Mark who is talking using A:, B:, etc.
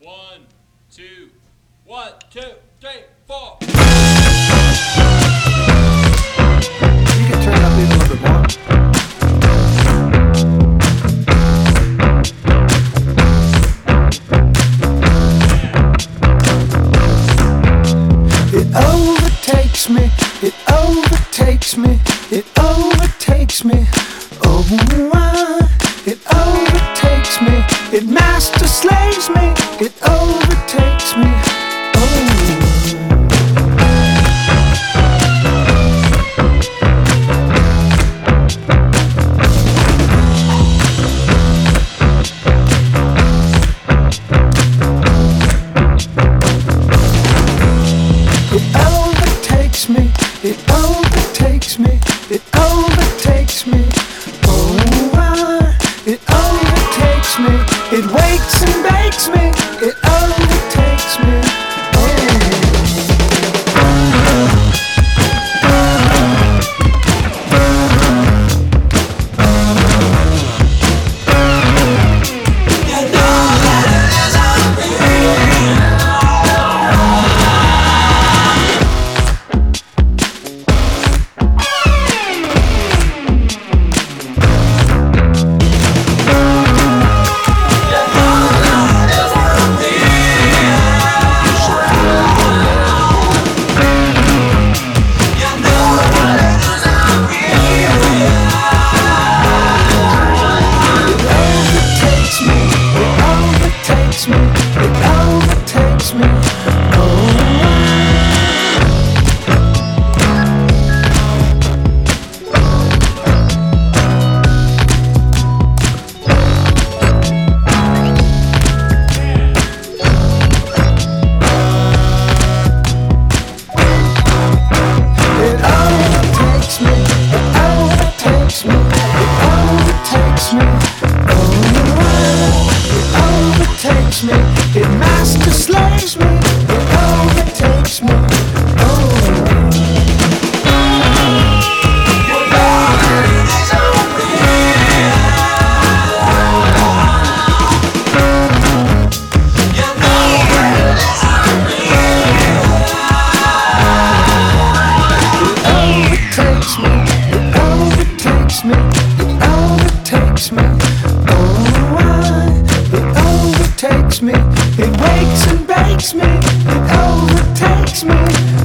A: One, two, 1, 2, 3, 4.
B: You can turn it up even a little bit more. It overtakes me, it overtakes me, it overtakes me. Oh, it overtakes me, it master slaves me, it overtakes me. Oh. It overtakes me, it overtakes me, it overtakes me. Oh, it overtakes me, it wakes and bakes me, it overtakes me. It master slaves me, it overtakes me. Me. It wakes and bakes me, it overtakes me.